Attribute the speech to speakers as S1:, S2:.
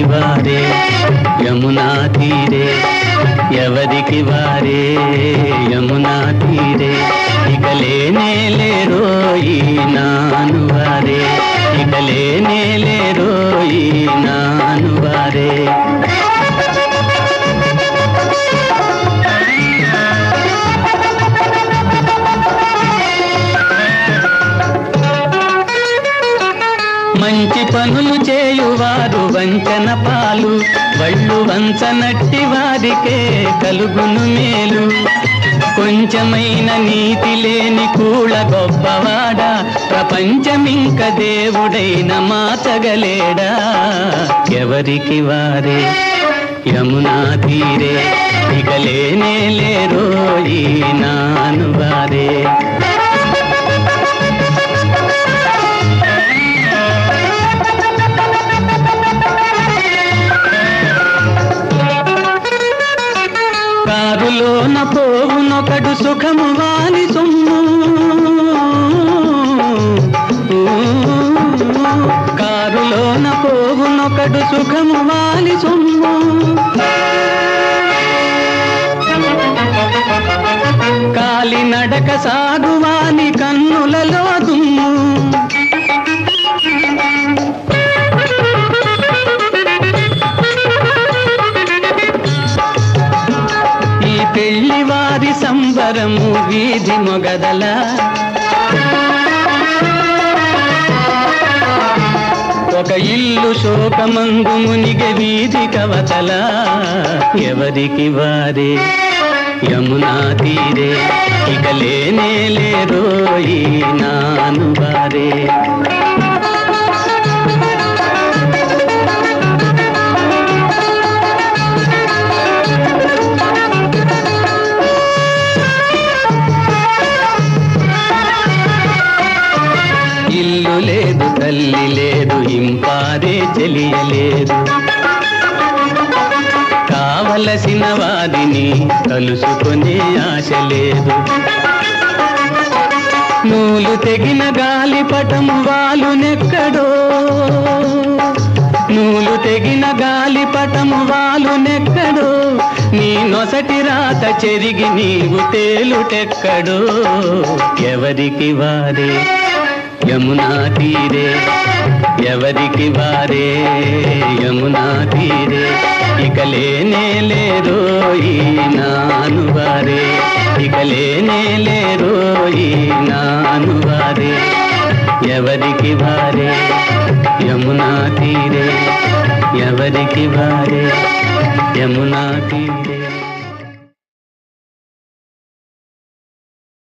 S1: వారే యమునా తీరే, ఎవరికి వారే యమునా తీరే. ఇక లేనే లేరోయి నాను వారే, ఇక లేనే లేరోయి నాను వారే. మంచి పనులు చేయువారు వంచన పాలు, వళ్ళు వంచనట్టి వారికే కలుగును మేలు. కొంచెమైన నీతి లేని కూళ గొప్పవాడా, ప్రపంచమింక దేవుడైన మార్చగలేడా. ఎవరికి వారే యమునా తీరే, ఇక లేనే లేరోయి నాను వారే. కారులోన పోవునొకడు సుఖము వాని సొమ్ము, కారులోన పోవునొకడు సుఖము వాని సొమ్ము. కాలి నడక సాగువాని కన్నులలో దుమ్ము. పెళ్లివారి సంబరము వీధి మొగదల, ఒక ఇల్లు శోకమందు మునిగె వీధి కవతల. ఎవరికి వారే యమునా తీరే, ఇక లేనే లేరోయి నాను వారే. ఇల్లు లేదు తల్లి లేదు, ఇంపారే చెలియలేదు. కావలసిన వారిని కలుసుకునే ఆశ లేదు. నూలు తెగిన గాలిపటము వాలునెక్కడో, నూలు తెగిన గాలిపటము వాలునెక్కడో. నీ నొసటి రాత చెరిగి నీవు తేలుటెక్కడో. ఎవరికి వారే యమునా తీరే, ఎవరికి వారే యమునా తీరే. ఇక లేనే లేరోయి నాను వారే, ఇక లేనే లేరోయి నాను వారే. ఎవరికి వారే యమునా తీరే, ఎవరికి వారే యమునా తీరే.